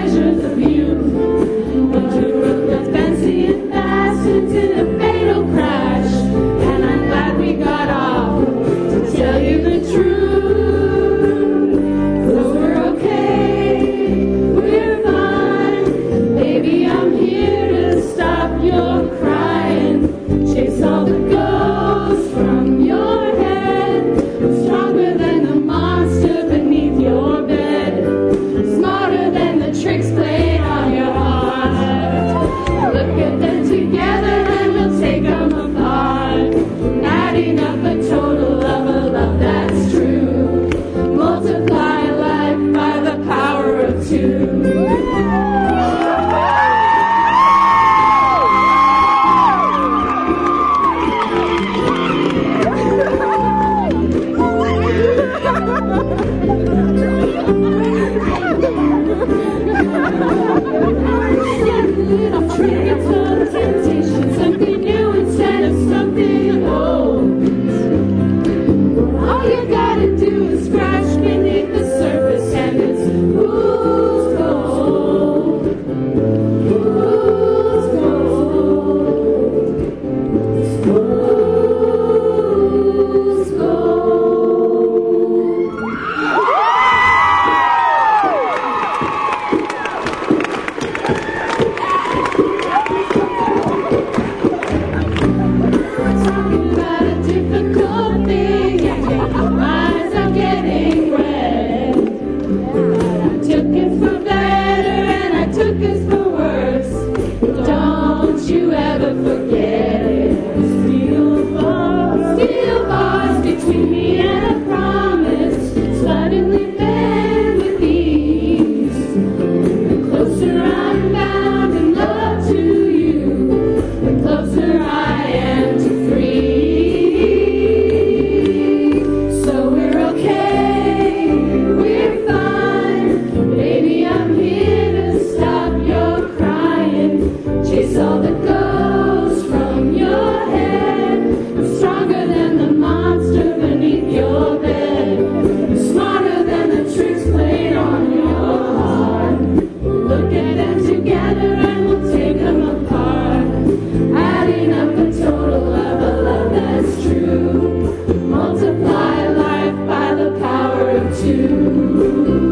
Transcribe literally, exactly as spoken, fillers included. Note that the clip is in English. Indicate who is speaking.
Speaker 1: treasures of youth. But you wrote the fancy and fast into the fatal crash, and I'm glad we got off to tell you the truth. 'Cause we're okay, we're fine, baby, I'm here to stop your crying. Chase all the ghosts from your head. I'm stronger than the monster beneath your bed, smarter than the tricks played on your heart. Look at them together and we'll take them apart, adding up a total of a love that's true. Multiply life by the power of two. Little trinkets of temptation, something new instead of something old. All you gotta do is scratch beneath the surface and it's fool's gold. Fool's gold. Fool's gold. Talking about a difficult thing, yeah, yeah. My eyes are getting red. I took it for better and I took it for worse. Don't you ever forget it. Steel bars, steel bars between me and a promise, suddenly bend with ease. The closer I'm bound in love to you, the closer I am to free. So we're okay, we're fine, baby, I'm here to stop your crying. Chase all the ghosts from your head. I'm stronger than the monster beneath your bed, smarter than the tricks played on your heart. Look at them together and we'll take them apart, adding up a total of a love that's true. Multiply life by the power of two.